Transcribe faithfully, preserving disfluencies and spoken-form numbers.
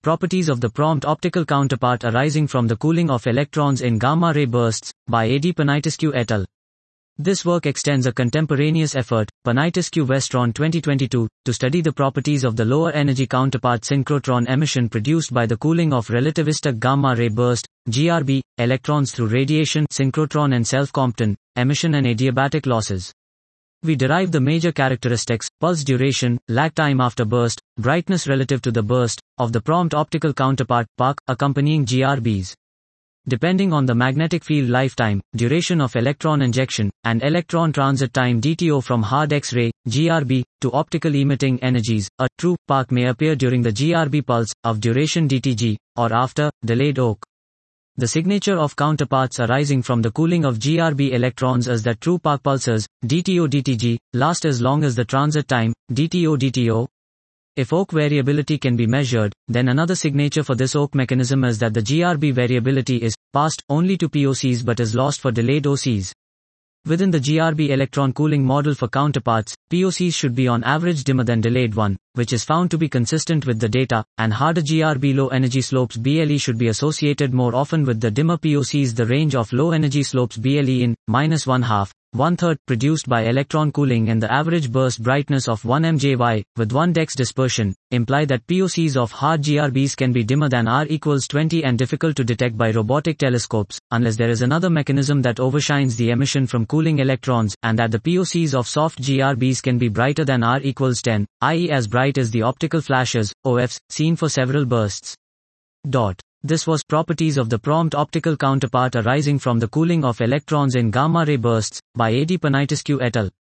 Properties of the prompt optical counterpart arising from the cooling of electrons in gamma-ray bursts, by A D Panayiotiscu et al. This work extends a contemporaneous effort, Panayiotiscu Westron twenty twenty-two, to study the properties of the lower energy counterpart synchrotron emission produced by the cooling of relativistic gamma-ray burst, G R B, electrons through radiation, synchrotron and self-Compton, emission and adiabatic losses. We derive the major characteristics, pulse duration, lag time after burst, brightness relative to the burst, of the prompt optical counterpart, P A C, accompanying G R Bs. Depending on the magnetic field lifetime, duration of electron injection, and electron transit time D T O from hard X-ray, G R B, to optical emitting energies, a true P A C may appear during the G R B pulse, of duration D T G, or after, delayed O C. The signature of counterparts arising from the cooling of G R B electrons is that true P A C pulses, D T O D T G, last as long as the transit time, D T O D T O. If O C variability can be measured, then another signature for this O C mechanism is that the G R B variability is passed only to P O Cs but is lost for delayed O Cs. Within the G R B electron cooling model for counterparts, P O Cs should be on average dimmer than delayed one, which is found to be consistent with the data, and harder G R B low energy slopes B L E should be associated more often with the dimmer P O Cs. The range of low energy slopes B L E in minus one half, one third produced by electron cooling and the average burst brightness of one M J Y, with one dex dispersion, imply that P O Cs of hard G R Bs can be dimmer than R equals twenty and difficult to detect by robotic telescopes, unless there is another mechanism that overshines the emission from cooling electrons, and that the P O Cs of soft G R Bs can be brighter than R equals ten, that is as bright as the optical flashes, O Fs, seen for several bursts. Dot. This was Properties of the Prompt Optical Counterpart Arising from the Cooling of Electrons in Gamma-Ray Bursts, by A D Panayiotiscu et al.